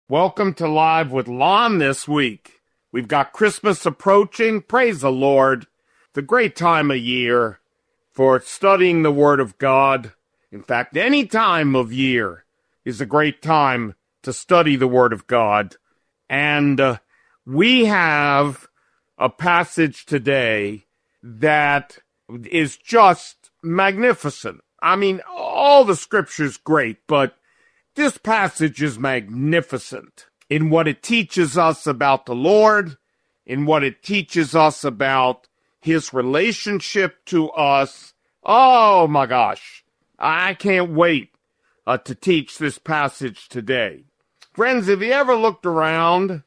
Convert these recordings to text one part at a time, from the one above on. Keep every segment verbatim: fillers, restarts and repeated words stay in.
Welcome to Live with Lon this week. We've got Christmas approaching. Praise the Lord. It's a great time of year for studying the Word of God. In fact, any time of year is a great time to study the Word of God. And uh, we have a passage today that is just magnificent. I mean, all the Scripture's great, but this passage is magnificent in what it teaches us about the Lord, in what it teaches us about His relationship to us. Oh my gosh, I can't wait uh, to teach this passage today. Friends, have you ever looked around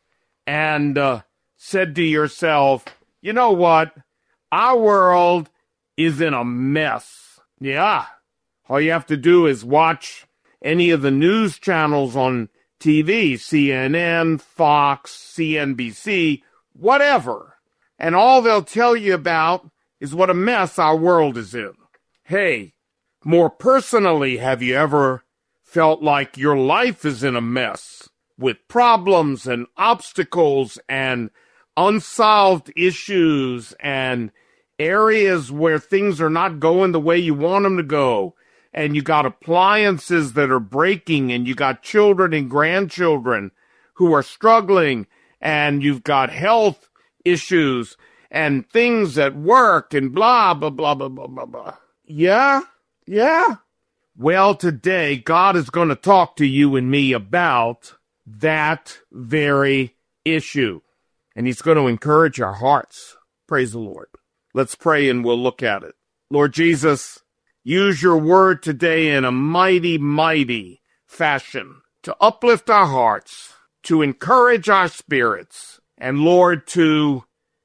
and uh, said to yourself, you know what, our world is in a mess. Yeah, all you have to do is watch any of the news channels on T V, C N N, Fox, C N B C, whatever. And all they'll tell you about is what a mess our world is in. Hey, more personally, have you ever felt like your life is in a mess with problems and obstacles and unsolved issues and areas where things are not going the way you want them to go? And you got appliances that are breaking, and you got children and grandchildren who are struggling, and you've got health issues and things at work and blah, blah, blah, blah, blah, blah, blah. Yeah? Yeah? Well, today, God is going to talk to you and me about that very issue. And He's going to encourage our hearts. Praise the Lord. Let's pray and we'll look at it. Lord Jesus, use your word today in a mighty, mighty fashion to uplift our hearts, to encourage our spirits, and Lord, to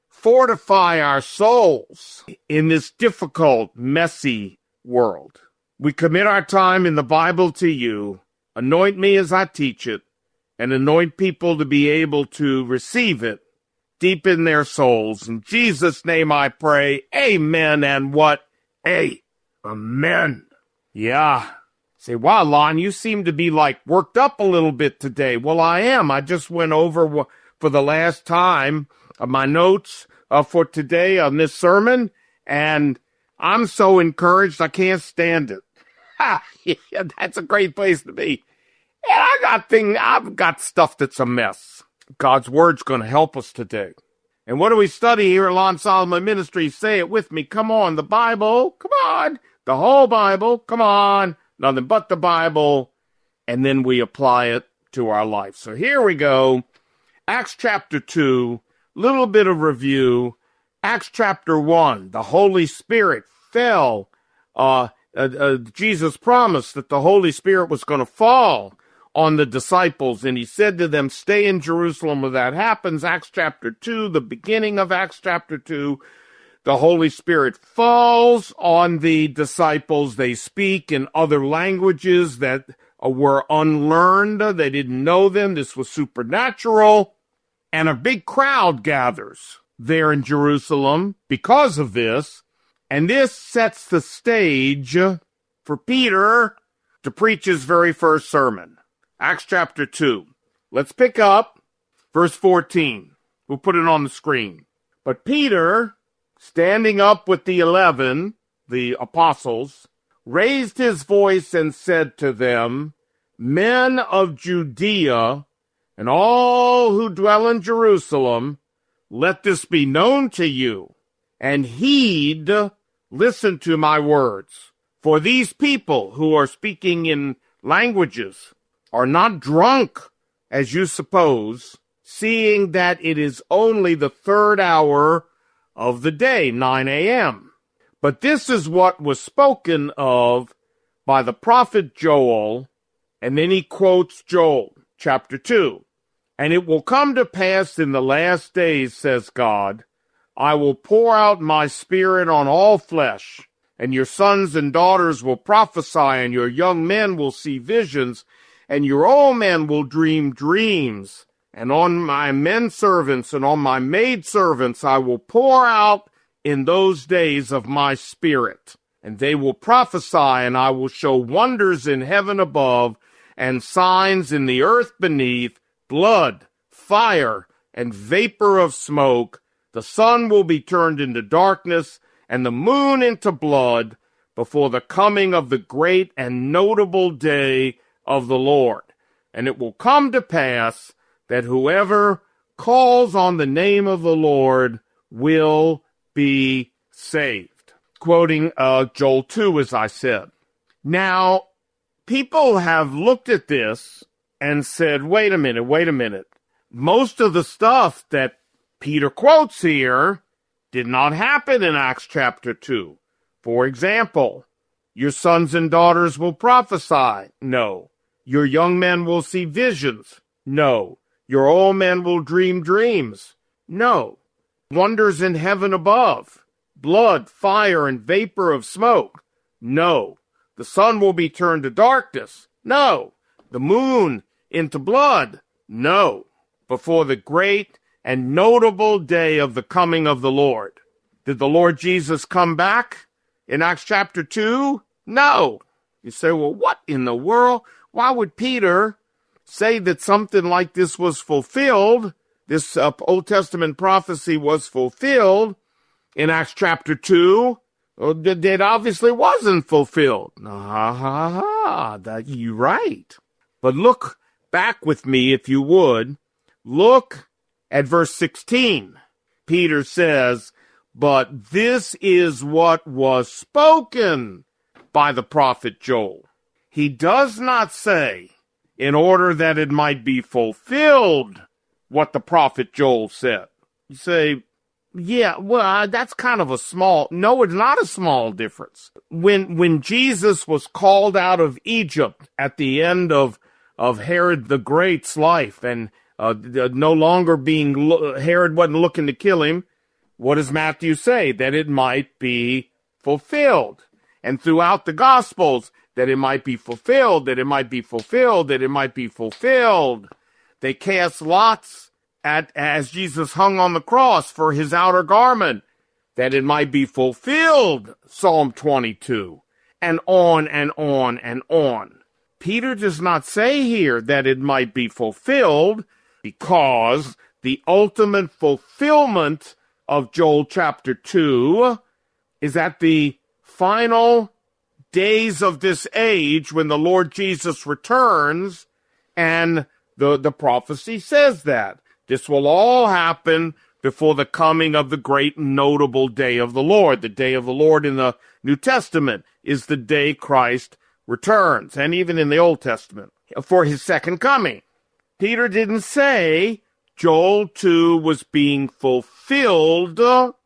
fortify our souls in this difficult, messy world. We commit our time in the Bible to you. Anoint me as I teach it, and anoint people to be able to receive it deep in their souls. In Jesus' name I pray, amen, and what? A. Amen. Yeah. Say, wow, Lon, you seem to be like worked up a little bit today. Well, I am. I just went over w- for the last time uh, my notes uh, for today on this sermon, and I'm so encouraged I can't stand it. Ha! Yeah, that's a great place to be. And I got thing. I've got stuff that's a mess. God's word's going to help us today. And what do we study here at Lon Solomon Ministries? Say it with me. Come on, the Bible. Come on. The whole Bible, come on, nothing but the Bible, and then we apply it to our life. So here we go, Acts chapter two, little bit of review. Acts chapter one, the Holy Spirit fell. Uh, uh, uh, Jesus promised that the Holy Spirit was going to fall on the disciples, and He said to them, stay in Jerusalem when that happens. Acts chapter two, the beginning of Acts chapter two, the Holy Spirit falls on the disciples. They speak in other languages that were unlearned. They didn't know them. This was supernatural. And a big crowd gathers there in Jerusalem because of this. And this sets the stage for Peter to preach his very first sermon. Acts chapter two. Let's pick up verse fourteen. We'll put it on the screen. But Peter, standing up with the eleven, the apostles, raised his voice and said to them, men of Judea and all who dwell in Jerusalem, let this be known to you, and heed, listen to my words. For these people who are speaking in languages are not drunk, as you suppose, seeing that it is only the third hour of the day, nine a.m. But this is what was spoken of by the prophet Joel, and then he quotes Joel, chapter two. And it will come to pass in the last days, says God, I will pour out my spirit on all flesh, and your sons and daughters will prophesy, and your young men will see visions, and your old men will dream dreams. And on my men servants and on my maid servants I will pour out in those days of my spirit. And they will prophesy, and I will show wonders in heaven above and signs in the earth beneath, blood, fire, and vapor of smoke. The sun will be turned into darkness, and the moon into blood, before the coming of the great and notable day of the Lord. And it will come to pass that whoever calls on the name of the Lord will be saved. Quoting uh, Joel two, as I said. Now, people have looked at this and said, wait a minute, wait a minute. Most of the stuff that Peter quotes here did not happen in Acts chapter two. For example, your sons and daughters will prophesy. No. Your young men will see visions. No. Your old men will dream dreams. No. Wonders in heaven above. Blood, fire, and vapor of smoke. No. The sun will be turned to darkness. No. The moon into blood. No. Before the great and notable day of the coming of the Lord. Did the Lord Jesus come back in Acts chapter two? No. You say, well, what in the world? Why would Peter say that something like this was fulfilled? This uh, Old Testament prophecy was fulfilled in Acts chapter two. Well, it obviously wasn't fulfilled. Ha ha ha. That, you're right. But look back with me, if you would. Look at verse sixteen. Peter says, but this is what was spoken by the prophet Joel. He does not say, in order that it might be fulfilled, what the prophet Joel said. You say, yeah, well, that's kind of a small, no, it's not a small difference. When, when Jesus was called out of Egypt at the end of, of Herod the Great's life, and uh, no longer being, Herod wasn't looking to kill him, what does Matthew say? That it might be fulfilled. And throughout the Gospels, that it might be fulfilled, that it might be fulfilled, that it might be fulfilled. They cast lots at as Jesus hung on the cross for his outer garment, that it might be fulfilled, Psalm twenty-two, and on and on and on. Peter does not say here that it might be fulfilled, because the ultimate fulfillment of Joel chapter two is at the final days of this age when the Lord Jesus returns, and the, the prophecy says that. This will all happen before the coming of the great and notable day of the Lord. The day of the Lord in the New Testament is the day Christ returns, and even in the Old Testament, for his second coming. Peter didn't say Joel two was being fulfilled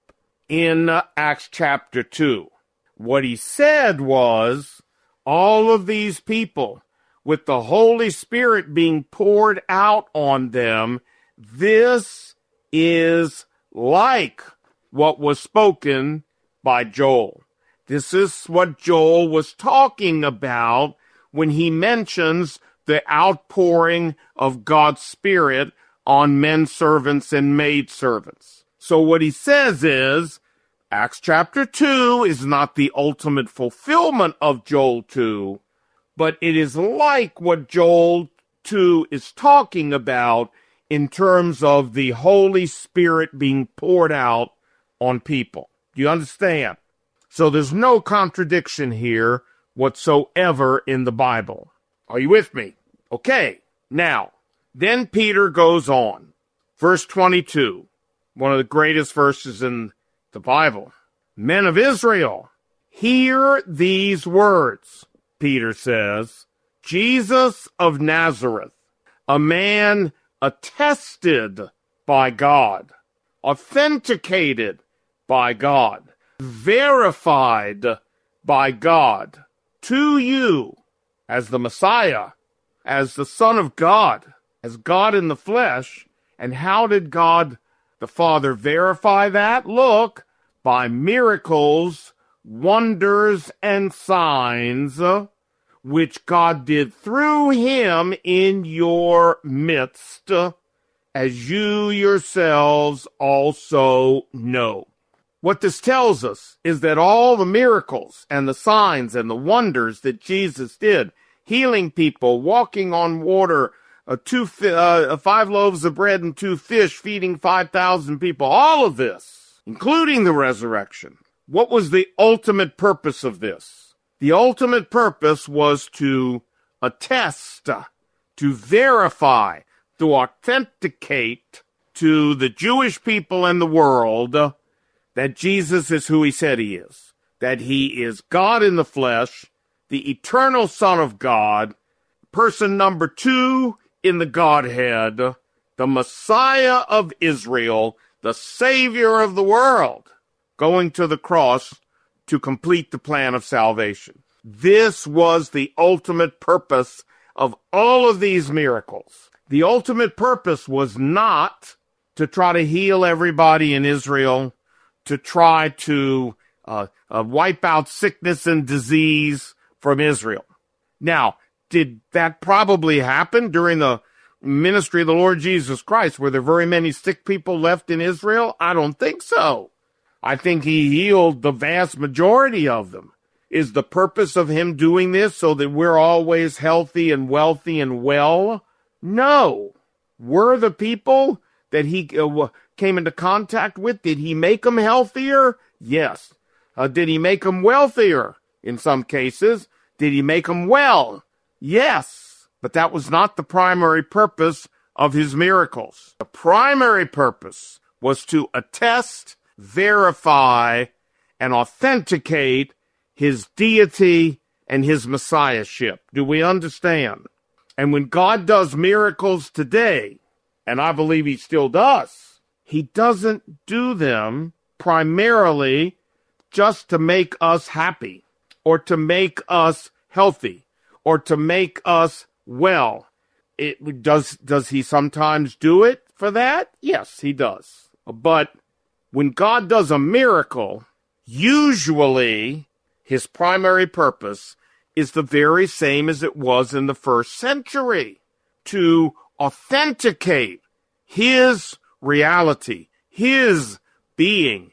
in Acts chapter two. What he said was, all of these people, with the Holy Spirit being poured out on them, this is like what was spoken by Joel. This is what Joel was talking about when he mentions the outpouring of God's Spirit on men servants and maid servants. So what he says is, Acts chapter two is not the ultimate fulfillment of Joel two, but it is like what Joel two is talking about in terms of the Holy Spirit being poured out on people. Do you understand? So there's no contradiction here whatsoever in the Bible. Are you with me? Okay, now, then Peter goes on. Verse twenty-two, one of the greatest verses in the Bible. Men of Israel, hear these words, Peter says. Jesus of Nazareth, a man attested by God, authenticated by God, verified by God, to you as the Messiah, as the Son of God, as God in the flesh. And how did God the Father verify that? Look, by miracles, wonders, and signs, which God did through him in your midst, as you yourselves also know. What this tells us is that all the miracles and the signs and the wonders that Jesus did, healing people, walking on water, uh, two, fi- uh, five loaves of bread and two fish feeding five thousand people. All of this, including the resurrection. What was the ultimate purpose of this? The ultimate purpose was to attest, to verify, to authenticate to the Jewish people and the world that Jesus is who he said he is, that he is God in the flesh, the eternal Son of God, person number two in the Godhead, the Messiah of Israel, the Savior of the world, going to the cross to complete the plan of salvation. This was the ultimate purpose of all of these miracles. The ultimate purpose was not to try to heal everybody in Israel, to try to uh, uh, wipe out sickness and disease from Israel. Now, did that probably happen during the ministry of the Lord Jesus Christ? Were there very many sick people left in Israel? I don't think so. I think he healed the vast majority of them. Is the purpose of him doing this so that we're always healthy and wealthy and well? No. Were the people that he uh, came into contact with, did he make them healthier? Yes. Uh, did he make them wealthier? In some cases. Did he make them well? Yes. But that was not the primary purpose of his miracles. The primary purpose was to attest, verify, and authenticate his deity and his messiahship. Do we understand? And when God does miracles today, and I believe he still does, he doesn't do them primarily just to make us happy, or to make us healthy, or to make us well. It does, does he sometimes do it for that? Yes, he does. But when God does a miracle, usually his primary purpose is the very same as it was in the first century, to authenticate his reality, his being,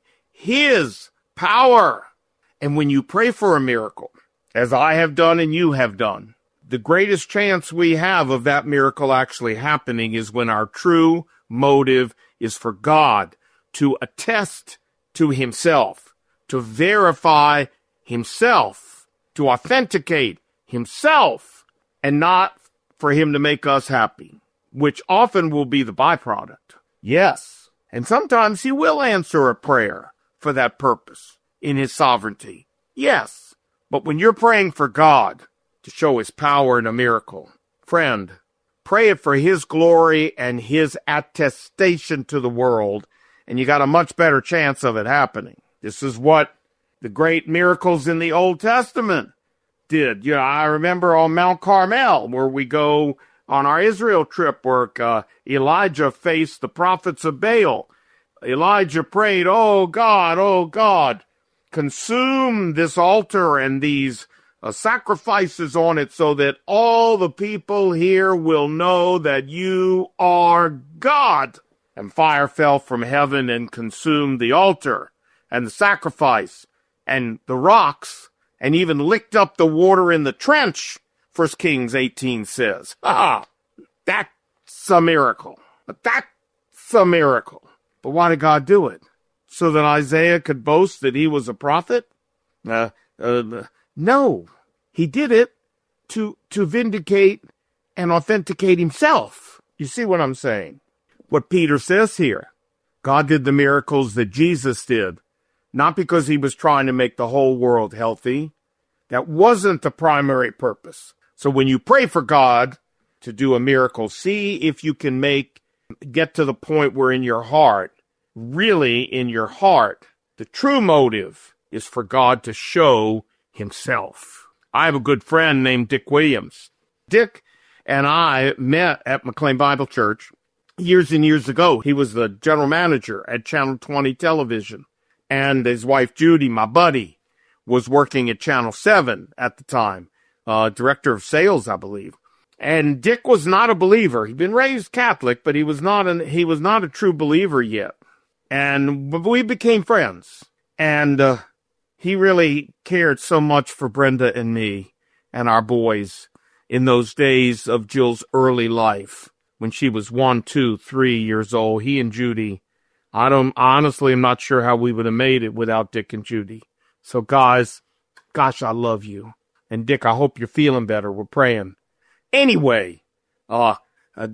his power. And when you pray for a miracle, as I have done and you have done, the greatest chance we have of that miracle actually happening is when our true motive is for God to attest to himself, to verify himself, to authenticate himself, and not for him to make us happy, which often will be the byproduct. Yes, and sometimes he will answer a prayer for that purpose in his sovereignty. Yes, but when you're praying for God to show his power in a miracle, friend, pray it for his glory and his attestation to the world, and you got a much better chance of it happening. This is what the great miracles in the Old Testament did. You know, I remember on Mount Carmel, where we go on our Israel trip, where uh, Elijah faced the prophets of Baal. Elijah prayed, "Oh God, oh God, consume this altar and these uh, sacrifices on it so that all the people here will know that you are God." And fire fell from heaven and consumed the altar and the sacrifice and the rocks, and even licked up the water in the trench, First Kings eighteen says. Ah, that's a miracle. That's a miracle. But why did God do it? So that Isaiah could boast that he was a prophet? Uh, uh, no. He did it to, to vindicate and authenticate himself. You see what I'm saying? What Peter says here. God did the miracles that Jesus did, not because he was trying to make the whole world healthy. That wasn't the primary purpose. So when you pray for God to do a miracle, see if you can make, get to the point where in your heart, really in your heart, the true motive is for God to show himself. I have a good friend named Dick Williams. Dick and I met at McLean Bible Church years and years ago. He was the general manager at Channel twenty Television. And his wife, Judy, my buddy, was working at Channel seven at the time, uh, director of sales, I believe. And Dick was not a believer. He'd been raised Catholic, but he was not an, he was not a true believer yet. And we became friends. And uh, he really cared so much for Brenda and me and our boys. in those days of Jill's early life when she was one, two, three years old. He and Judy, I don't honestly, I'm not sure how we would have made it without Dick and Judy. So guys, gosh, I love you. And Dick, I hope you're feeling better. We're praying. Anyway, uh, uh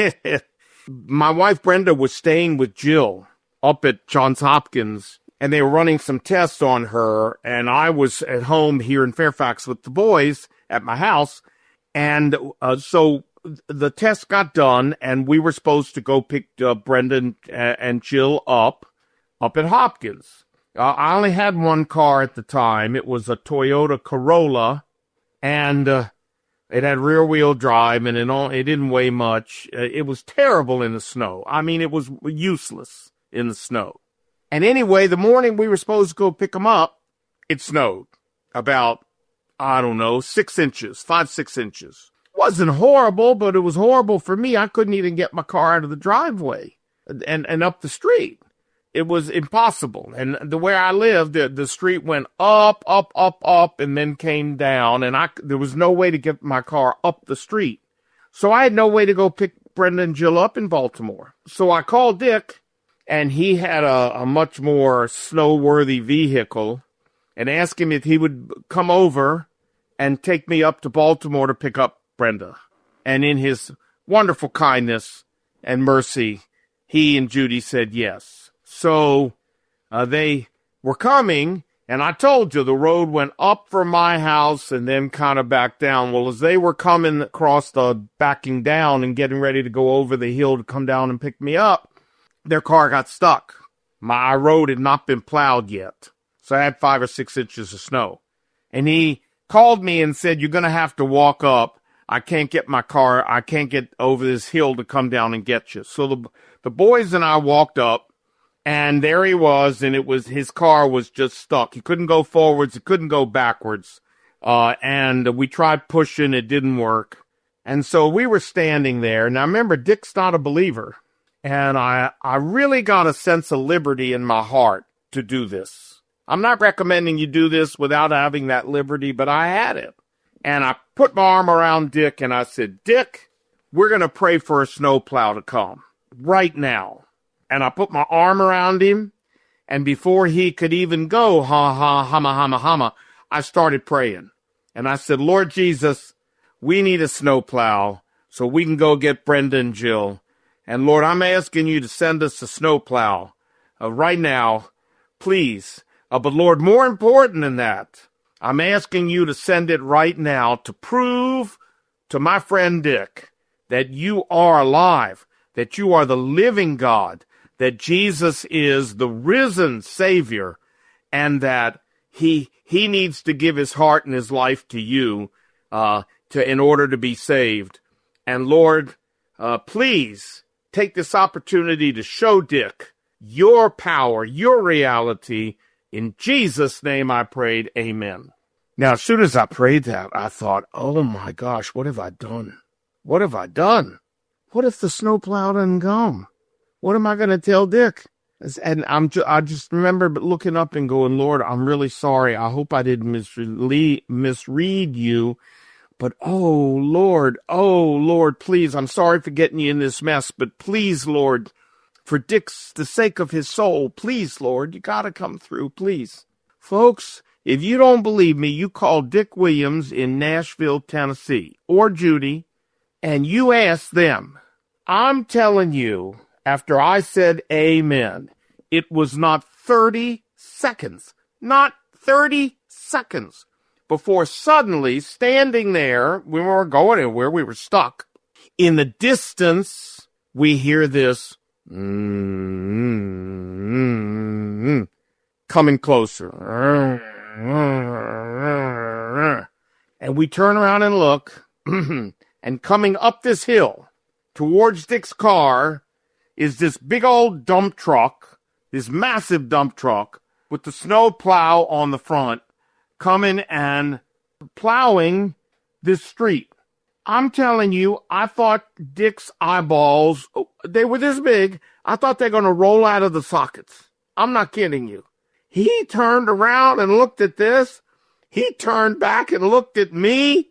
my wife Brenda was staying with Jill up at Johns Hopkins, and they were running some tests on her, and I was at home here in Fairfax with the boys at my house, and uh, so the test got done, and we were supposed to go pick uh, Brenda and, uh, and Jill up, up at Hopkins. Uh, I only had one car at the time. It was a Toyota Corolla, and uh, it had rear-wheel drive, and it, only, it didn't weigh much. Uh, it was terrible in the snow. I mean, it was useless in the snow. And anyway, the morning we were supposed to go pick them up, it snowed about, I don't know, six inches, five, six inches. Wasn't horrible, but it was horrible for me. I couldn't even get my car out of the driveway and, and up the street. It was impossible. And the way I lived, the, the street went up, up, up, up, and then came down. And I, there was no way to get my car up the street. So I had no way to go pick Brenda and Jill up in Baltimore. So I called Dick, and he had a, a much more snow-worthy vehicle, and asked him if he would come over and take me up to Baltimore to pick up Brenda. And in his wonderful kindness and mercy, he and Judy said yes. So uh, they were coming, and I told you the road went up from my house and then kind of back down. Well, as they were coming across the backing down and getting ready to go over the hill to come down and pick me up, their car got stuck. My road had not been plowed yet, so I had five or six inches of snow. And he called me and said, "You're going to have to walk up. I can't get my car. I can't get over this hill to come down and get you." So the the boys and I walked up. And there he was, and it was his car was just stuck. He couldn't go forwards, he couldn't go backwards. Uh, and we tried pushing, it didn't work. And so we were standing there. Now remember, Dick's not a believer. And I, I really got a sense of liberty in my heart to do this. I'm not recommending you do this without having that liberty, but I had it. And I put my arm around Dick, and I said, "Dick, we're going to pray for a snowplow to come right now." And I put my arm around him, and before he could even go, ha, ha, hama, hama, hama, I started praying. And I said, "Lord Jesus, we need a snowplow so we can go get Brenda and Jill. And Lord, I'm asking you to send us a snowplow uh, right now, please. Uh, but Lord, more important than that, I'm asking you to send it right now to prove to my friend Dick that you are alive, that you are the living God, that Jesus is the risen Savior, and that he he needs to give his heart and his life to you uh, to in order to be saved. And Lord, uh, please take this opportunity to show Dick your power, your reality. In Jesus' name I prayed, amen." Now, as soon as I prayed that, I thought, oh my gosh, what have I done? What have I done? What if the snowplow doesn't come? What am I going to tell Dick? And I'm ju- I just remember looking up and going, "Lord, I'm really sorry. I hope I didn't misread, misread you. But, oh, Lord, oh, Lord, please, I'm sorry for getting you in this mess. But please, Lord, for Dick's, the sake of his soul, please, Lord, you got to come through, please." Folks, if you don't believe me, you call Dick Williams in Nashville, Tennessee, or Judy, and you ask them. I'm telling you, after I said amen, it was not thirty seconds, not thirty seconds, before suddenly, standing there, we weren't going anywhere, we were stuck. In the distance, we hear this, mm-hmm, coming closer. And we turn around and look, and coming up this hill towards Dick's car is this big old dump truck, this massive dump truck with the snow plow on the front, coming and plowing this street. I'm telling you, I thought Dick's eyeballs, they were this big, I thought they were going to roll out of the sockets. I'm not kidding you. He turned around and looked at this. He turned back and looked at me.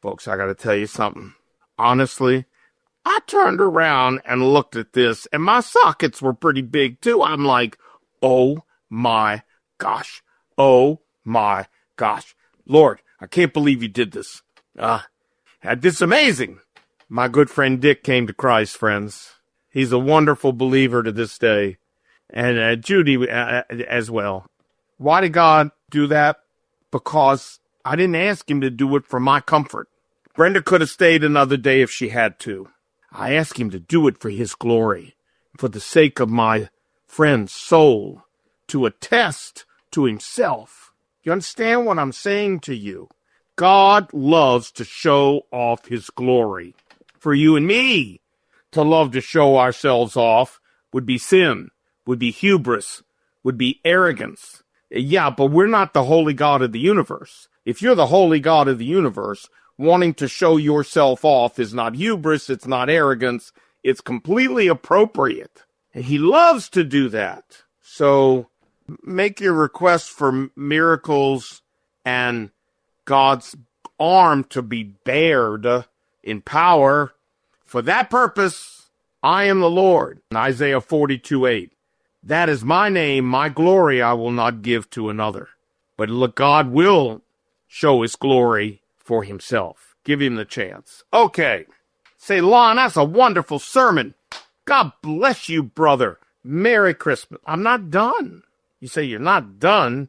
Folks, I got to tell you something. Honestly, I turned around and looked at this, and my sockets were pretty big, too. I'm like, oh, my gosh. Oh, my gosh. Lord, I can't believe you did this. Uh, this is amazing. My good friend Dick came to Christ, friends. He's a wonderful believer to this day. And uh, Judy uh, as well. Why did God do that? Because I didn't ask him to do it for my comfort. Brenda could have stayed another day if she had to. I asked him to do it for his glory, for the sake of my friend's soul, to attest to himself. You understand what I'm saying to you? God loves to show off his glory. For you and me to love to show ourselves off would be sin, would be hubris, would be arrogance. Yeah, but we're not the holy God of the universe. If you're the holy God of the universe, wanting to show yourself off is not hubris, it's not arrogance, it's completely appropriate. And he loves to do that. So make your request for miracles and God's arm to be bared in power. For that purpose, I am the Lord. Isaiah forty-two eight. That is my name, my glory I will not give to another. But look, God will show his glory for himself. Give him the chance. Okay. Say, Lon, that's a wonderful sermon. God bless you, brother. Merry Christmas. I'm not done. You say you're not done?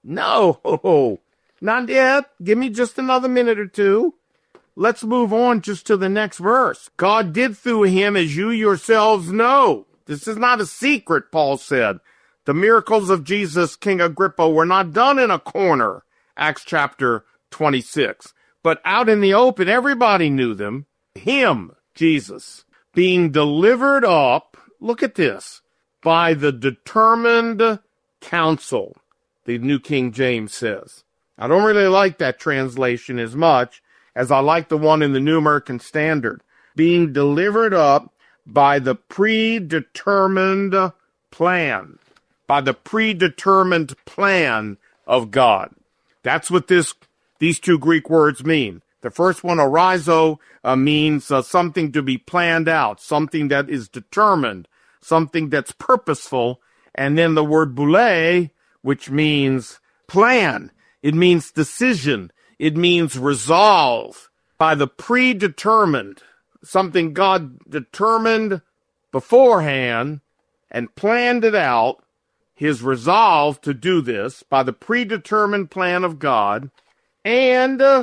No, not yet. Give me just another minute or two. Let's move on just to the next verse. God did through him as you yourselves know. This is not a secret, Paul said. The miracles of Jesus, King Agrippa, were not done in a corner. Acts chapter twenty-six. But out in the open, everybody knew them. Him, Jesus, being delivered up, look at this, by the determined counsel, the New King James says. I don't really like that translation as much as I like the one in the New American Standard. Being delivered up by the predetermined plan. By the predetermined plan of God. That's what this these two Greek words mean. The first one, orizo, uh, means uh, something to be planned out, something that is determined, something that's purposeful. And then the word boule, which means plan. It means decision. It means resolve. By the predetermined, something God determined beforehand and planned it out, his resolve to do this by the predetermined plan of God, and uh,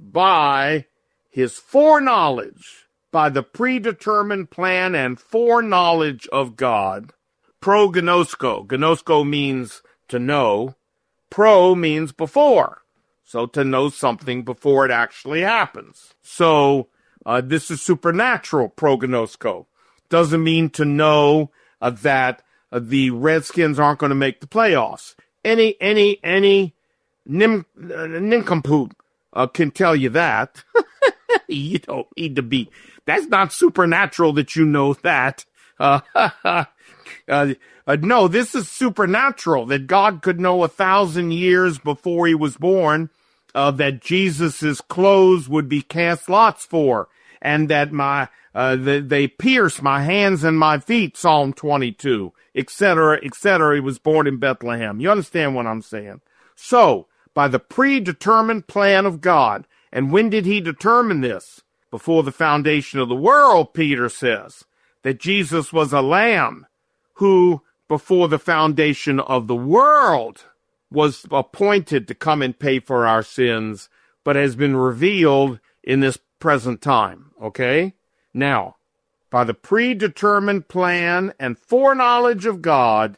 by his foreknowledge, by the predetermined plan and foreknowledge of God. Prognosko. Gnosko means to know. Pro means before. So to know something before it actually happens. So uh, this is supernatural, prognosko. Doesn't mean to know uh, that uh, the Redskins aren't going to make the playoffs. Any, any, any nim, uh, nincompoop uh, can tell you that. You don't need to be. That's not supernatural that you know that. Uh, uh, uh, no, this is supernatural that God could know a thousand years before he was born uh, that Jesus's clothes would be cast lots for, and that my uh, they, they pierced my hands and my feet, Psalm twenty-two, et cetera, et cetera. He was born in Bethlehem. You understand what I'm saying? So, by the predetermined plan of God, and when did he determine this? Before the foundation of the world, Peter says, that Jesus was a lamb who, before the foundation of the world, was appointed to come and pay for our sins, but has been revealed in this present time, okay? Now, by the predetermined plan and foreknowledge of God,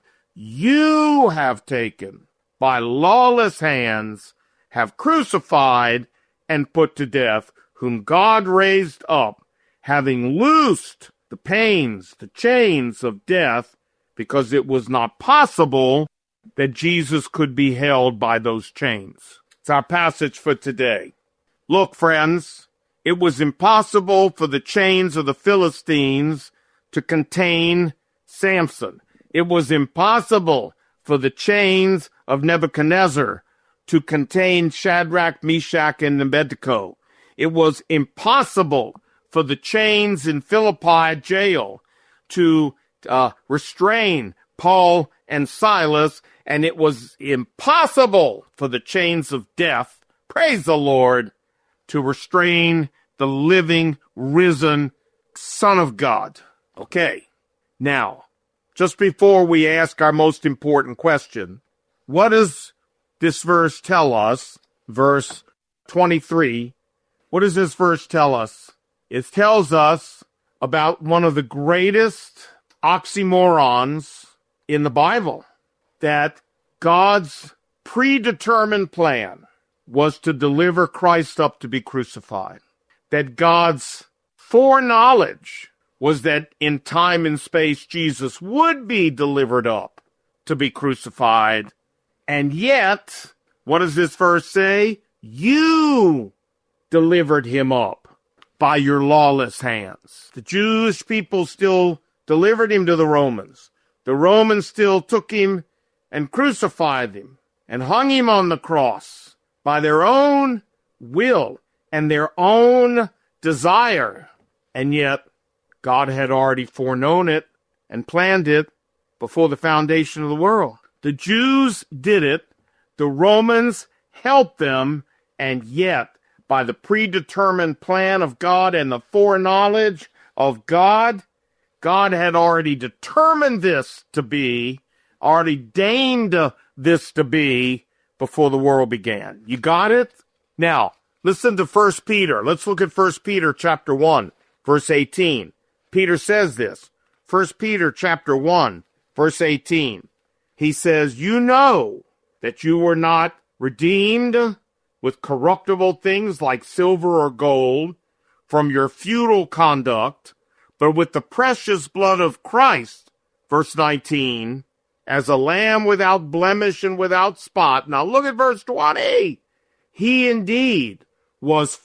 you have taken, by lawless hands, have crucified and put to death, whom God raised up, having loosed the pains, the chains of death, because it was not possible that Jesus could be held by those chains. It's our passage for today. Look, friends, it was impossible for the chains of the Philistines to contain Samson. It was impossible for the chains of Nebuchadnezzar to contain Shadrach, Meshach, and Abednego. It was impossible for the chains in Philippi jail to uh, restrain Paul and Silas, and it was impossible for the chains of death, praise the Lord, to restrain the living, risen Son of God. Okay, now, just before we ask our most important question, what does this verse tell us? Verse twenty-three. What does this verse tell us? It tells us about one of the greatest oxymorons in the Bible, that God's predetermined plan was to deliver Christ up to be crucified. That God's foreknowledge was that in time and space Jesus would be delivered up to be crucified. And yet, what does this verse say? You delivered him up by your lawless hands. The Jewish people still delivered him to the Romans. The Romans still took him and crucified him and hung him on the cross by their own will and their own desire. And yet, God had already foreknown it and planned it before the foundation of the world. The Jews did it, the Romans helped them, and yet, by the predetermined plan of God and the foreknowledge of God, God had already determined this to be, already deigned this to be before the world began. You got it? Now, listen to First Peter. Let's look at First Peter chapter one, verse eighteen. Peter says this. First Peter chapter one, verse eighteen. He says, you know that you were not redeemed with corruptible things like silver or gold from your futile conduct, but with the precious blood of Christ, verse nineteen, as a lamb without blemish and without spot. Now look at verse twenty. He indeed was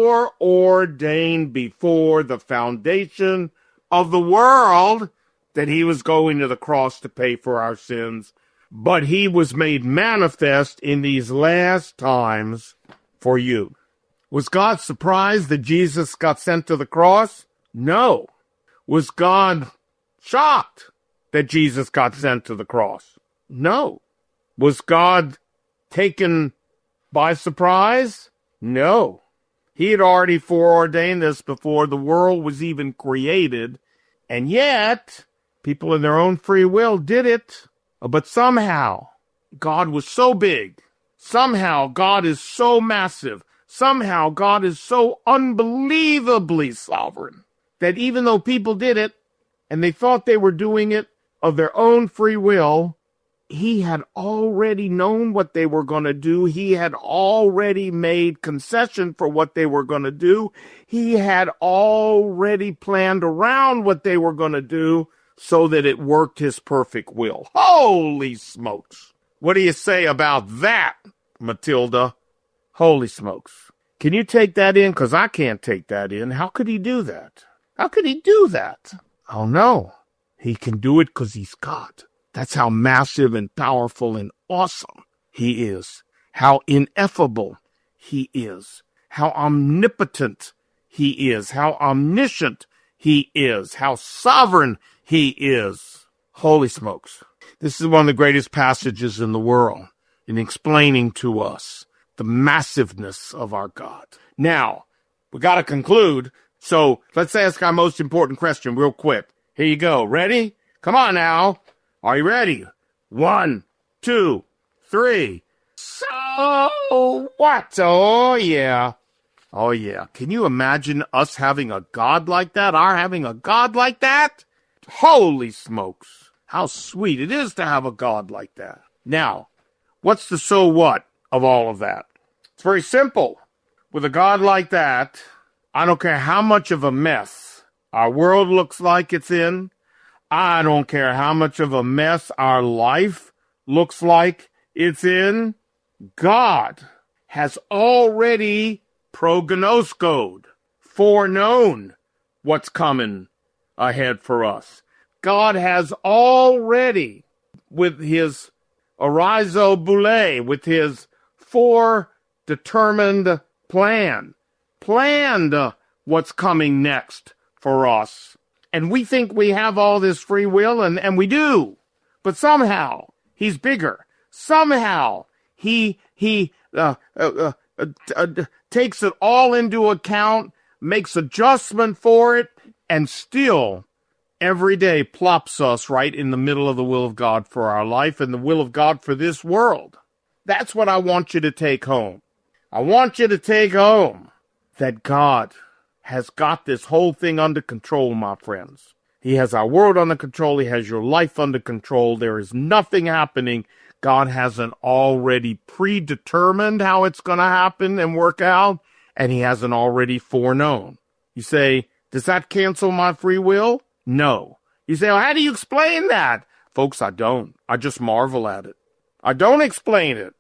foreordained before the foundation of the world that he was going to the cross to pay for our sins, but he was made manifest in these last times for you. Was God surprised that Jesus got sent to the cross? No. Was God shocked that Jesus got sent to the cross? No. Was God taken by surprise? No. He had already foreordained this before the world was even created, and yet people in their own free will did it. But somehow God was so big. Somehow God is so massive. Somehow God is so unbelievably sovereign that even though people did it and they thought they were doing it of their own free will, he had already known what they were going to do. He had already made concession for what they were going to do. He had already planned around what they were going to do so that it worked his perfect will. Holy smokes. What do you say about that, Matilda? Holy smokes. Can you take that in? Because I can't take that in. How could he do that? How could he do that? Oh, no. He can do it because he's God. That's how massive and powerful and awesome he is. How ineffable he is. How omnipotent he is. How omniscient he is. How sovereign he is. Holy smokes. This is one of the greatest passages in the world in explaining to us the massiveness of our God. Now, we got to conclude, so let's ask our most important question real quick. Here you go. Ready? Come on now. Are you ready? One, two, three. So what? Oh, yeah. Oh, yeah. Can you imagine us having a God like that? Our having a God like that? Holy smokes. How sweet it is to have a God like that. Now, what's the so what of all of that? It's very simple. With a God like that, I don't care how much of a mess our world looks like it's in. I don't care how much of a mess our life looks like it's in. God has already prognoscoed, foreknown what's coming ahead for us. God has already, with his orizo boule, with his foredetermined plan, planned uh, what's coming next for us. And we think we have all this free will, and, and we do. But somehow, he's bigger. Somehow, he he uh, uh, uh, uh, takes it all into account, makes adjustment for it, and still, every day plops us right in the middle of the will of God for our life and the will of God for this world. That's what I want you to take home. I want you to take home that God has got this whole thing under control, my friends. He has our world under control. He has your life under control. There is nothing happening God hasn't already predetermined how it's going to happen and work out, and he hasn't already foreknown. You say, does that cancel my free will? No. You say, well, how do you explain that? Folks, I don't. I just marvel at it. I don't explain it.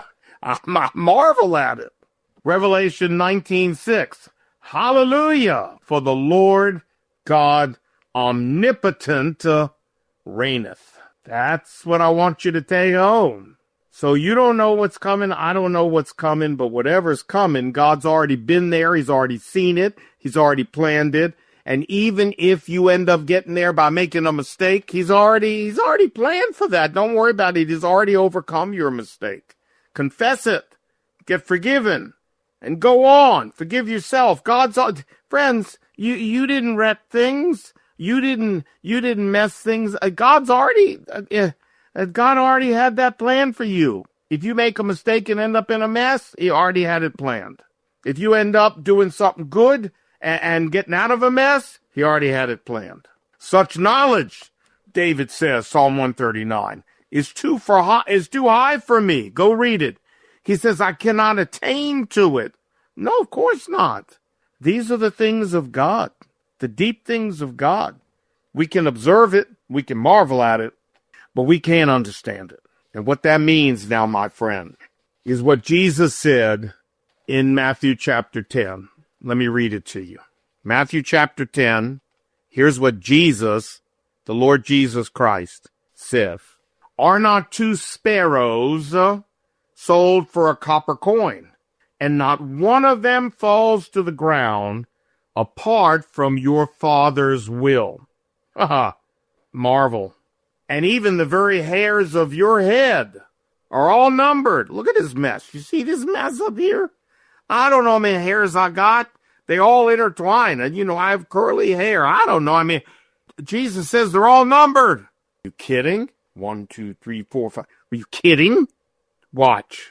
I marvel at it. Revelation nineteen six. Hallelujah! For the Lord God omnipotent uh, reigneth. That's what I want you to take home. So you don't know what's coming. I don't know what's coming, but whatever's coming, God's already been there. He's already seen it. He's already planned it. And even if you end up getting there by making a mistake, he's already, he's already planned for that. Don't worry about it. He's already overcome your mistake. Confess it. Get forgiven. And go on. Forgive yourself. God's, friends, you, you didn't wreck things. You didn't, you didn't mess things. Uh, God's already, uh, uh, God already had that plan for you. If you make a mistake and end up in a mess, he already had it planned. If you end up doing something good and, and getting out of a mess, he already had it planned. Such knowledge, David says, Psalm one thirty-nine, is too for high, is too high for me. Go read it. He says, I cannot attain to it. No, of course not. These are the things of God, the deep things of God. We can observe it, we can marvel at it, but we can't understand it. And what that means now, my friend, is what Jesus said in Matthew chapter ten. Let me read it to you. Matthew chapter ten, here's what Jesus, the Lord Jesus Christ, said. Are not two sparrows uh, sold for a copper coin, and not one of them falls to the ground apart from your Father's will? Haha, marvel. And even the very hairs of your head are all numbered. Look at this mess. You see this mess up here? I don't know how many hairs I got. They all intertwine. And, you know, I have curly hair. I don't know. I mean, Jesus says they're all numbered. Are you kidding? One, two, three, four, five. Are you kidding? Watch.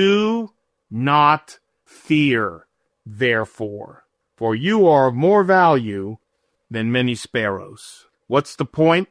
Do not fear, therefore, for you are of more value than many sparrows. What's the point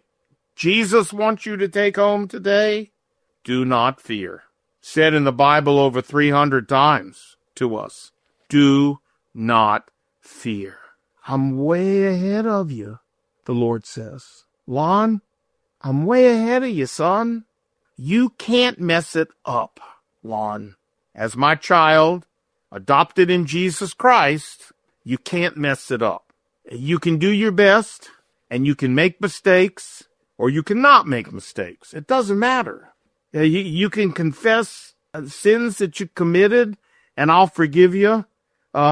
Jesus wants you to take home today? Do not fear. Said in the Bible over three hundred times to us. Do not fear. I'm way ahead of you, the Lord says. Lon, I'm way ahead of you, son. You can't mess it up, Lon. As my child, adopted in Jesus Christ, you can't mess it up. You can do your best, and you can make mistakes, or you cannot make mistakes. It doesn't matter. You, you can confess sins that you committed, and I'll forgive you. Uh,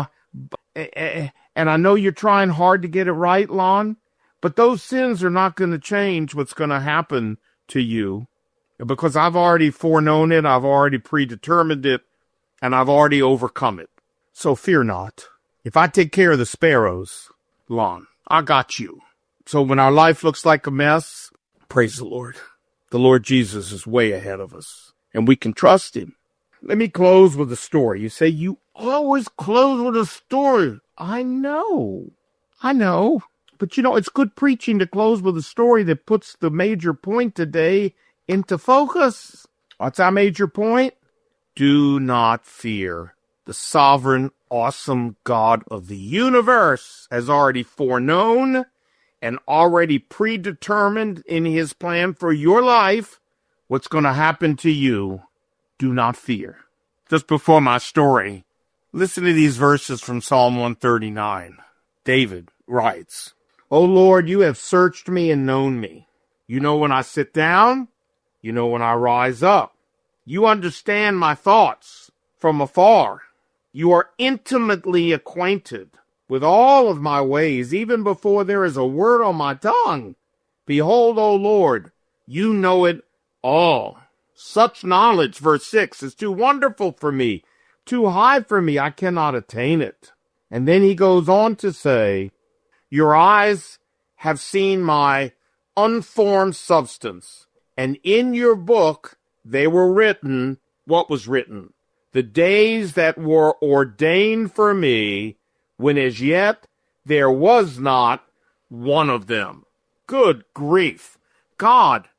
and I know you're trying hard to get it right, Lon, but those sins are not going to change what's going to happen to you, because I've already foreknown it, I've already predetermined it, and I've already overcome it. So fear not. If I take care of the sparrows, Lon, I got you. So when our life looks like a mess, praise the Lord. The Lord Jesus is way ahead of us, and we can trust him. Let me close with a story. You say, you always close with a story. I know. I know. But you know, it's good preaching to close with a story that puts the major point today into focus. What's our major point? Do not fear. The sovereign, awesome God of the universe has already foreknown and already predetermined in his plan for your life what's going to happen to you. Do not fear. Just before my story, listen to these verses from Psalm one thirty-nine. David writes, O Lord, you have searched me and known me. You know when I sit down. You know when I rise up. You understand my thoughts from afar. You are intimately acquainted with all of my ways, even before there is a word on my tongue. Behold, O Lord, you know it all. Such knowledge, verse six, is too wonderful for me, too high for me, I cannot attain it. And then he goes on to say, your eyes have seen my unformed substance, and in your book they were written, what was written? The days that were ordained for me, when as yet there was not one of them. Good grief. God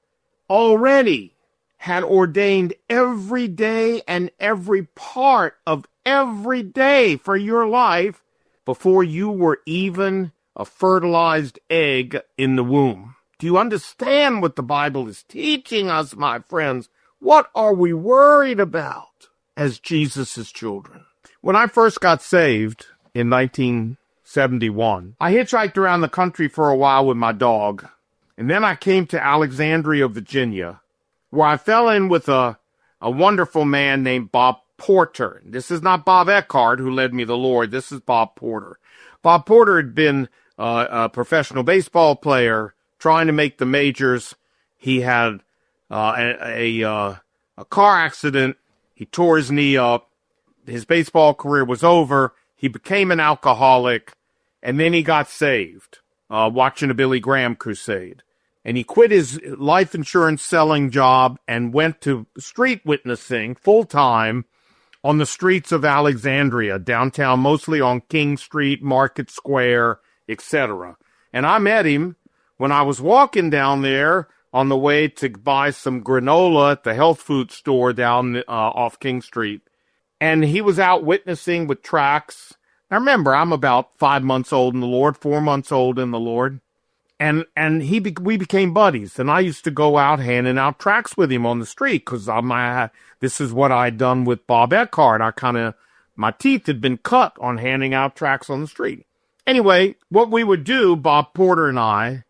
already had ordained every day and every part of every day for your life before you were even a fertilized egg in the womb. Do you understand what the Bible is teaching us, my friends? What are we worried about as Jesus' children? When I first got saved in nineteen seventy-one, I hitchhiked around the country for a while with my dog, and then I came to Alexandria, Virginia, where I fell in with a, a wonderful man named Bob Porter. This is not Bob Eckhart, who led me to the Lord. This is Bob Porter. Bob Porter had been uh, a professional baseball player, trying to make the majors. He had uh, a, a, uh, a car accident. He tore his knee up. His baseball career was over. He became an alcoholic, and then he got saved, uh, watching a Billy Graham crusade. And he quit his life insurance selling job and went to street witnessing full-time on the streets of Alexandria, downtown, mostly on King Street, Market Square, et cetera. And I met him when I was walking down there on the way to buy some granola at the health food store down uh, off King Street. And he was out witnessing with tracts. Now remember, I'm about five months old in the Lord, four months old in the Lord. And and he be, we became buddies, and I used to go out handing out tracts with him on the street because I this is what I'd done with Bob Eckhart. I kind of my teeth had been cut on handing out tracts on the street. Anyway, what we would do, Bob Porter and I,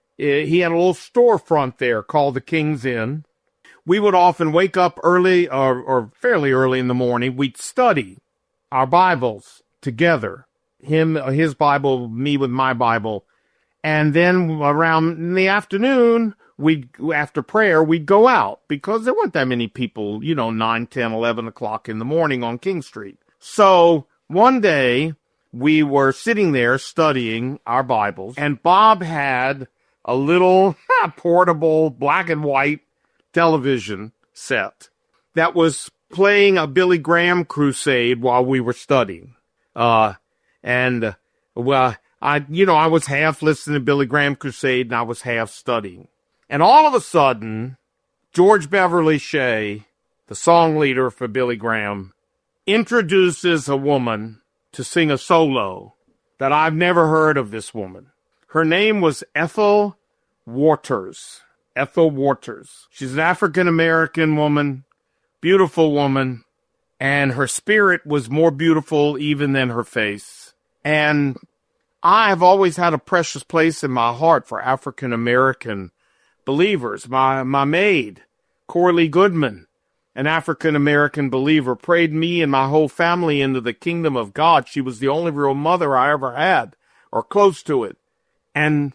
he had a little storefront there called the King's Inn. We would often wake up early or, or fairly early in the morning. We'd study our Bibles together. Him, his Bible, me with my Bible. And then around in the afternoon, we'd, after prayer, we'd go out because there weren't that many people, you know, nine, ten, eleven o'clock in the morning on King Street. So one day we were sitting there studying our Bibles, and Bob had a little portable black and white television set that was playing a Billy Graham crusade while we were studying. Uh, and, uh, well, I, you know, I was half listening to Billy Graham crusade and I was half studying. And all of a sudden, George Beverly Shea, the song leader for Billy Graham, introduces a woman to sing a solo that I've never heard of this woman. Her name was Ethel Waters. Ethel Waters. She's an African-American woman, beautiful woman, and her spirit was more beautiful even than her face. And I have always had a precious place in my heart for African-American believers. My, my maid, Corley Goodman, an African-American believer, prayed me and my whole family into the kingdom of God. She was the only real mother I ever had, or close to it. And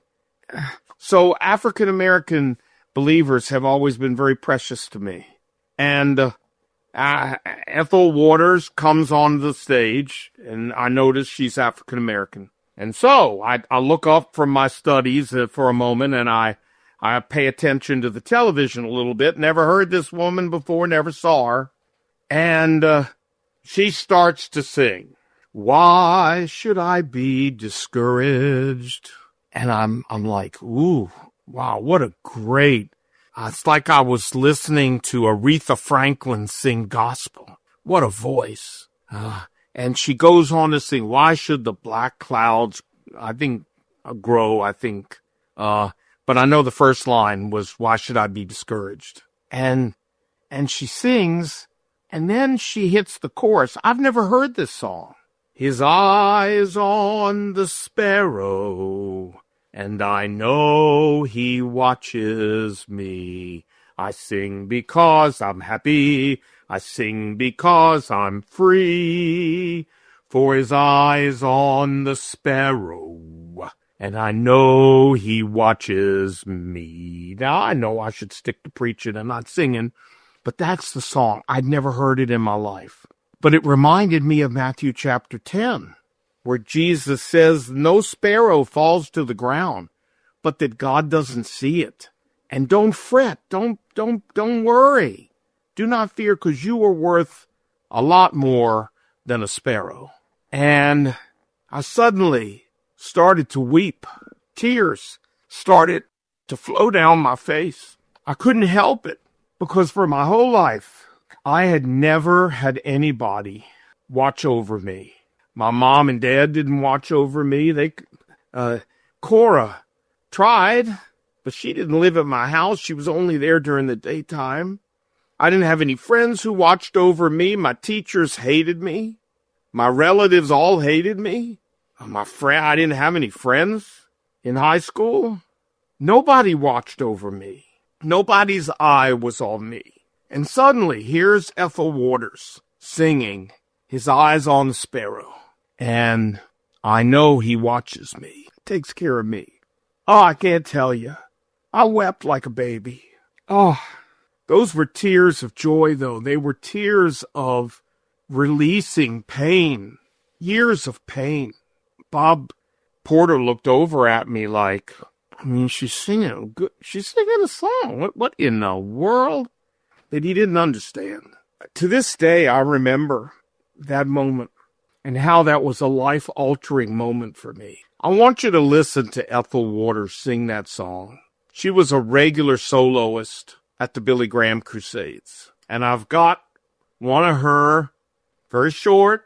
so African-American believers have always been very precious to me. And uh, uh, Ethel Waters comes on the stage, and I notice she's African-American. And so I, I look up from my studies uh, for a moment, and I, I pay attention to the television a little bit. Never heard this woman before, never saw her. And uh, she starts to sing, "Why should I be discouraged?" And I'm I'm like, ooh, wow, what a great, uh, it's like I was listening to Aretha Franklin sing gospel. What a voice. Uh, and she goes on to sing, "Why should the black clouds, I think, uh, grow, I think. Uh, but I know the first line was, "Why should I be discouraged?" And, and she sings, and then she hits the chorus. I've never heard this song. "His eyes on the sparrow, and I know he watches me. I sing because I'm happy. I sing because I'm free. For his eyes on the sparrow, and I know he watches me. Now, I know I should stick to preaching and not singing, but that's the song. I'd never heard it in my life. But it reminded me of Matthew chapter ten, where Jesus says, no sparrow falls to the ground, but that God doesn't see it. And don't fret. Don't, don't, don't worry. Do not fear, because you are worth a lot more than a sparrow. And I suddenly started to weep. Tears started to flow down my face. I couldn't help it, because for my whole life, I had never had anybody watch over me. My mom and dad didn't watch over me. They, uh, Cora tried, but she didn't live at my house. She was only there during the daytime. I didn't have any friends who watched over me. My teachers hated me. My relatives all hated me. My friend, I didn't have any friends in high school. Nobody watched over me. Nobody's eye was on me. And suddenly, here's Ethel Waters singing, his eyes on the sparrow. And I know he watches me, takes care of me. Oh, I can't tell you. I wept like a baby. Oh, those were tears of joy, though. They were tears of releasing pain, years of pain. Bob Porter looked over at me like, I mean, she's singing good. She's singing a song. What, what in the world? That he didn't understand. To this day, I remember that moment and how that was a life-altering moment for me. I want you to listen to Ethel Waters sing that song. She was a regular soloist at the Billy Graham Crusades. And I've got one of her very short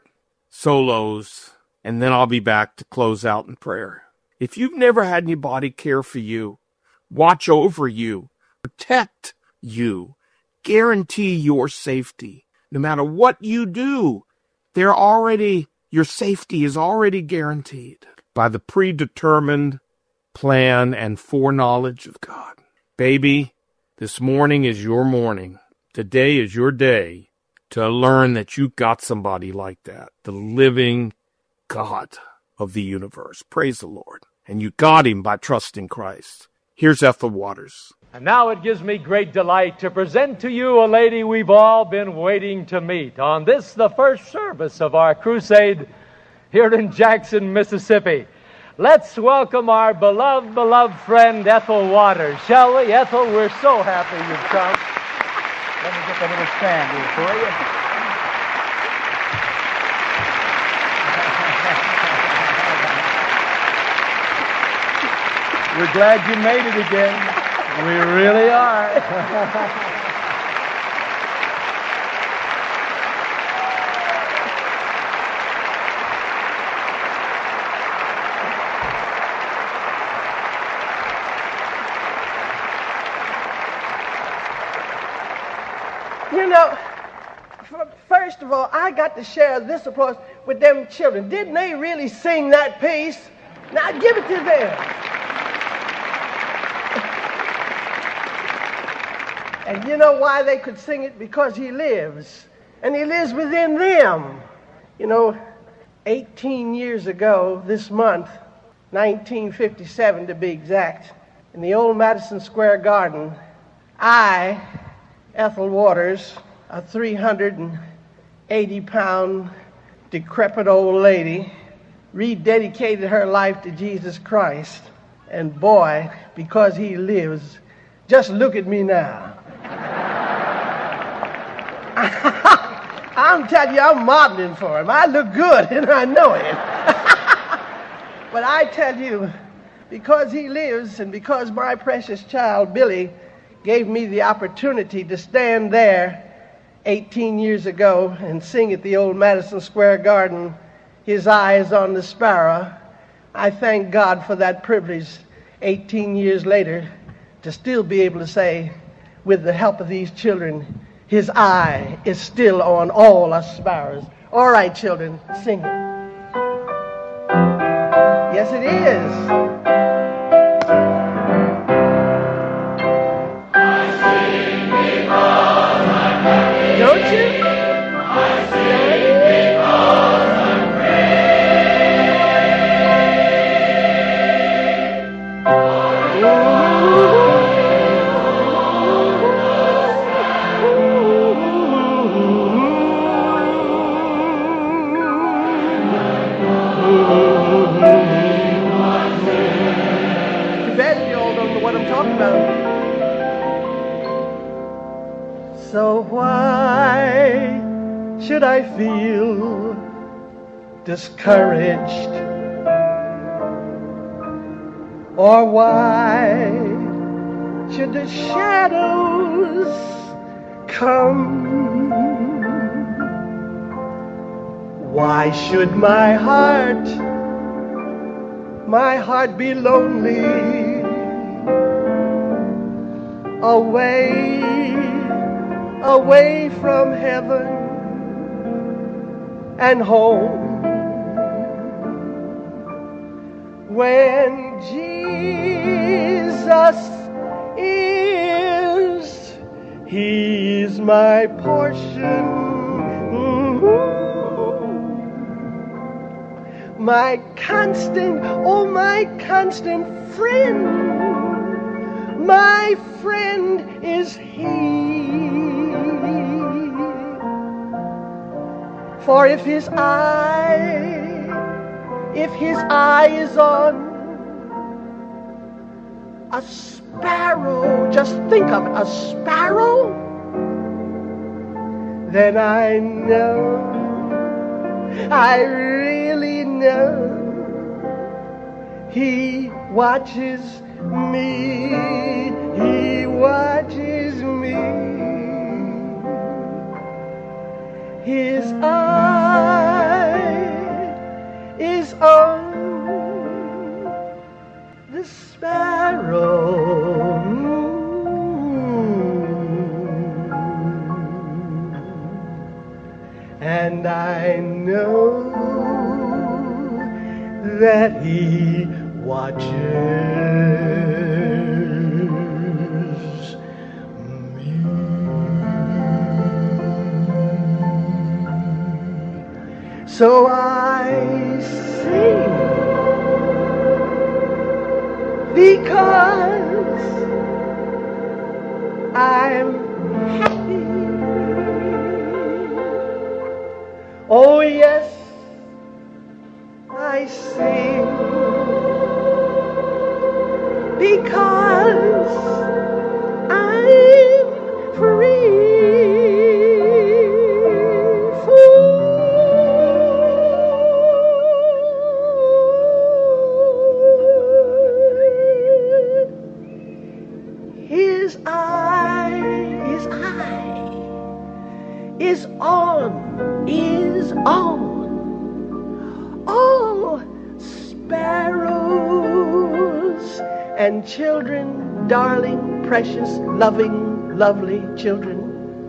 solos, and then I'll be back to close out in prayer. If you've never had anybody care for you, watch over you, protect you, guarantee your safety, no matter what you do, they're already, your safety is already guaranteed by the predetermined plan and foreknowledge of God. Baby, this morning is your morning. Today is your day to learn that you got somebody like that, the living God of the universe. Praise the Lord. And you got him by trusting Christ. Here's Ethel Waters. And now it gives me great delight to present to you a lady we've all been waiting to meet on this, the first service of our crusade here in Jackson, Mississippi. Let's welcome our beloved, beloved friend Ethel Waters, shall we? Ethel, we're so happy you've come. Let me get the little stand here for you. We're glad you made it again. We really are. You know, first of all, I got to share this applause with them children. Didn't they really sing that piece? Now give it to them. And you know why they could sing it? Because he lives. And he lives within them. You know, eighteen years ago this month, nineteen fifty-seven to be exact, in the old Madison Square Garden, I, Ethel Waters, a three hundred eighty pound decrepit old lady, rededicated her life to Jesus Christ. And boy, because he lives, just look at me now. I'm telling you, I'm modeling for him. I look good, and I know it. But I tell you, because he lives, and because my precious child, Billy, gave me the opportunity to stand there eighteen years ago and sing at the old Madison Square Garden, His Eyes on the Sparrow, I thank God for that privilege eighteen years later to still be able to say, with the help of these children, His eye is still on all us sparrows. All right, children, sing it. Yes, it is. I sing So why should I feel discouraged? Or why should the shadows come? Why should my heart, my heart be lonely? Away, away from heaven and home. When Jesus is, He's my portion, mm-hmm. My constant, oh my constant friend. My friend is He. For if His eye, if His eye is on a sparrow, just think of it, a sparrow, then I know, I really know He watches me, He watches me. His eye is on the sparrow, and I know that He watches me. So I sing because I'm happy. Oh yes, I sing because I'm free. His eye, His eye is on, is on all sparrows and children, darling, precious, loving, lovely children.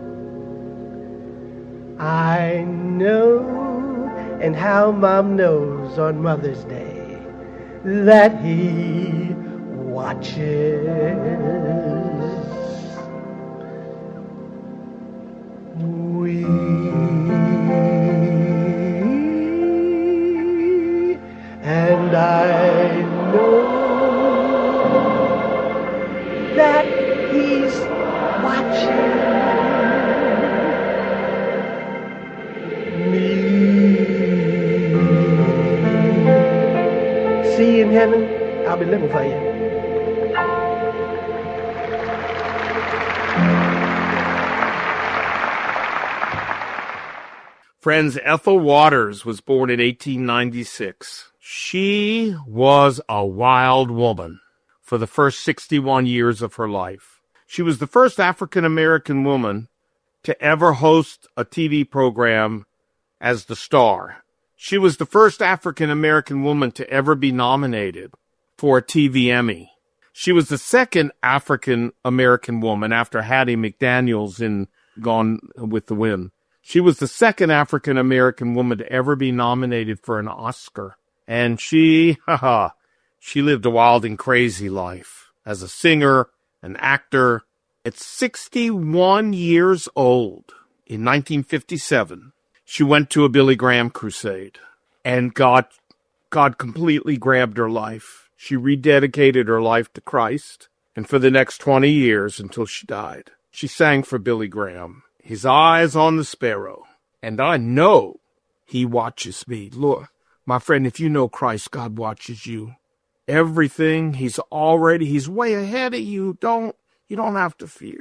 I know, and how Mom knows on Mother's Day, that He watches. We, and I know that He's watching me. See you in heaven. I'll be living for you. Friends, Ethel Waters was born in eighteen ninety-six. She was a wild woman for the first sixty-one years of her life. She was the first African-American woman to ever host a T V program as the star. She was the first African-American woman to ever be nominated for a T V Emmy. She was the second African-American woman after Hattie McDaniels in Gone with the Wind. She was the second African-American woman to ever be nominated for an Oscar. And she, haha, she lived a wild and crazy life as a singer, an actor. At sixty-one years old, in nineteen fifty-seven, she went to a Billy Graham crusade. And God, God completely grabbed her life. She rededicated her life to Christ. And for the next twenty years, until she died, she sang for Billy Graham. His eyes on the sparrow, and I know He watches me. Lord, my friend, if you know Christ, God watches you. Everything, He's already, He's way ahead of you. Don't, you don't have to fear.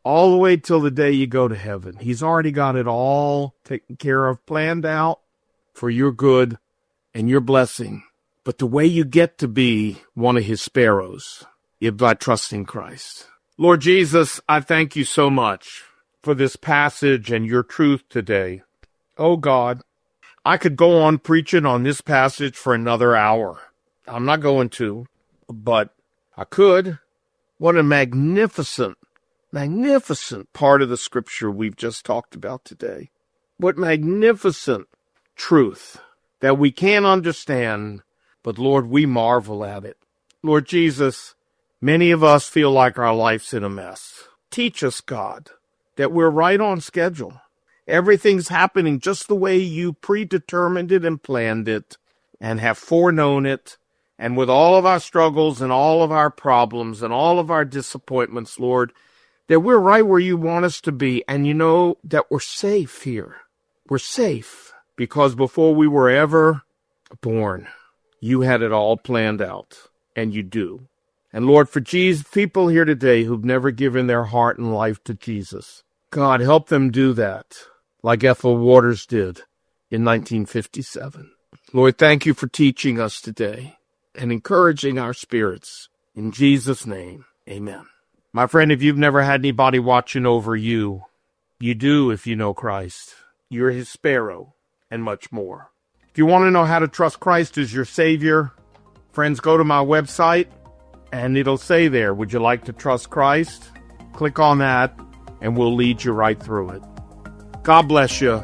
all the way till the day you go to heaven. He's already got it all taken care of, planned out for your good and your blessing. But the way you get to be one of his sparrows is by trusting Christ. Lord Jesus, I thank you so much for this passage and your truth today. Oh God, I could go on preaching on this passage for another hour. I'm not going to, but I could. What a magnificent, magnificent part of the scripture we've just talked about today. What magnificent truth that we can't understand, but Lord, we marvel at it. Lord Jesus, many of us feel like our life's in a mess. Teach us, God, that we're right on schedule. Everything's happening just the way you predetermined it and planned it and have foreknown it. And with all of our struggles and all of our problems and all of our disappointments, Lord, that we're right where you want us to be. And you know that we're safe here. We're safe because before we were ever born, you had it all planned out, and you do. And Lord, for Jesus, people here today who've never given their heart and life to Jesus, God, help them do that like Ethel Waters did in nineteen fifty-seven. Lord, thank you for teaching us today and encouraging our spirits. In Jesus' name, amen. My friend, if you've never had anybody watching over you, you do if you know Christ. You're his sparrow and much more. If you want to know how to trust Christ as your Savior, friends, go to my website and it'll say there, would you like to trust Christ? Click on that and we'll lead you right through it. God bless you.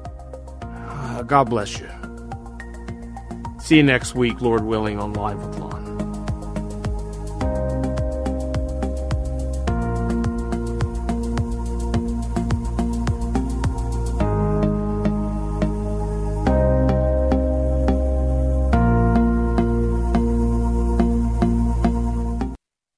Uh, God bless you. See you next week, Lord willing, on Live with Lon.